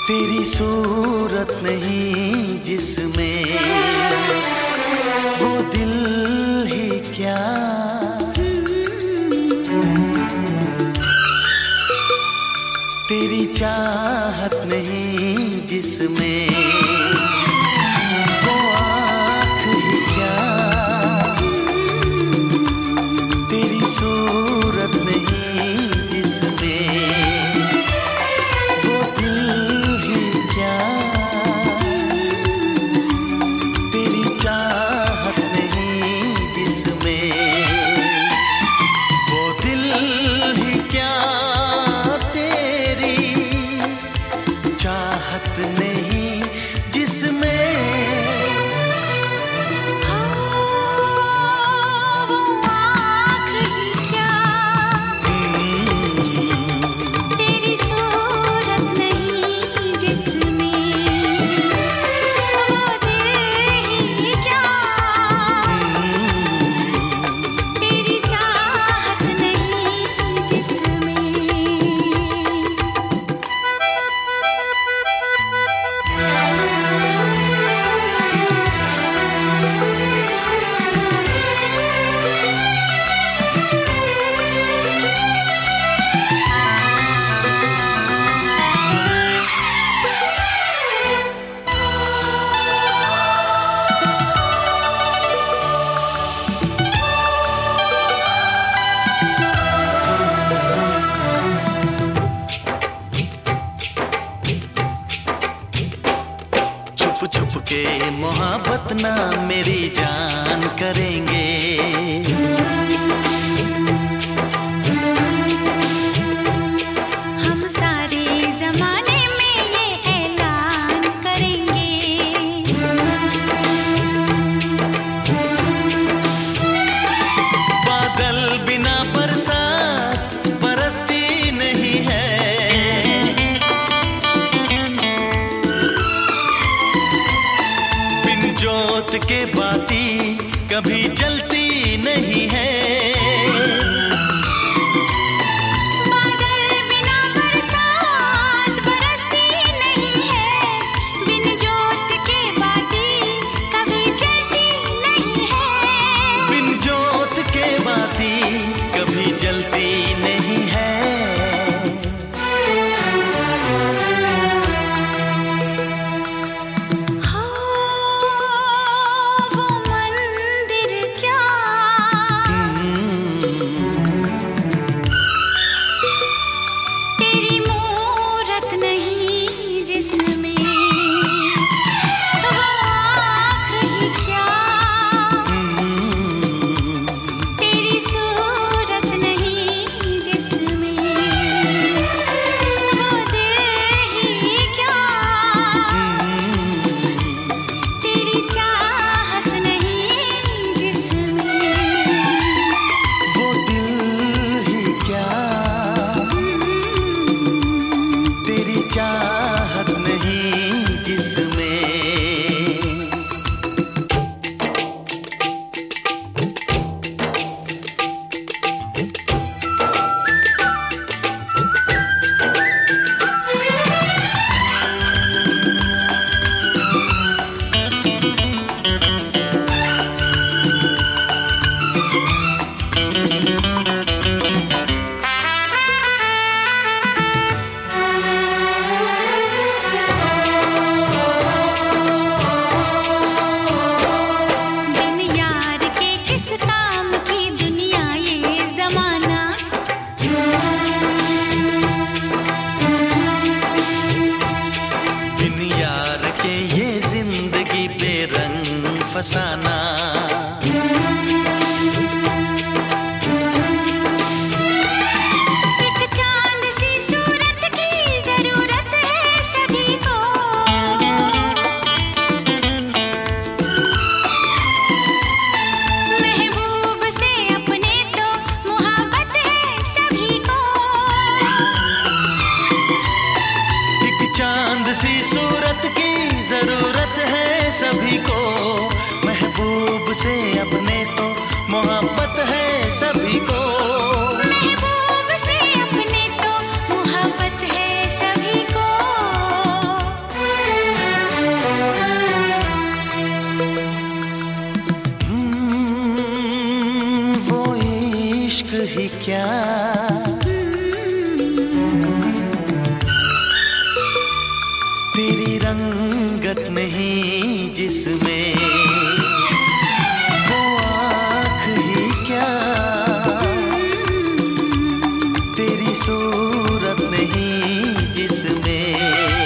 तेरी सूरत नहीं जिसमें वो दिल ही क्या, तेरी चाहत नहीं जिसमें वो आँख ही क्या, तेरी सूरत नहीं जिसमें वो दिल ही क्या, तेरी चाहत नहीं जिसमें वो दिल ही क्या, चाहत नहीं जिसमें वो आँख ही क्या, तेरी सूरत नहीं जिसमें वो दिल ही क्या, तेरी चाहत नहीं जिसमें। छुप छुप के मोहब्बत ना मेरी जान करेंगे, हम सारे जमाने में ये ऐलान करेंगे, बादल बिना बरसात बरसती नहीं है, जोत के बाती कभी जलती नहीं है, बादल बिना बरसात बरसती नहीं है, बिन जोत के बाती कभी जलती नहीं है, बिन जोत के बाती कभी जलती नहीं है। तेरी मूरत नहीं जिसमें वो आँख ही क्या, तेरी सूरत नहीं जिसमें वो दिल ही क्या, तेरी चाहत नहीं जिसमें वो दिल ही क्या, तेरी चाहत नहीं जिसमें। बिन यार के किस काम की दुनिया ये जमाना, बिन यार के ये जिंदगी बेरंग फसाना, एक चांद सी सूरत की जरूरत है सभी को, महबूब से अपने तो मुहब्बत है सभी को, एक चांद सी सूरत की जरूरत है सभी को, महबूब से अपने तो मोहब्बत है सभी को, महबूब से अपने तो मुहब्बत है सभी को। क्या? तेरी रंगत नहीं जिसमें, वो आँख ही क्या? तेरी सूरत नहीं जिसमें,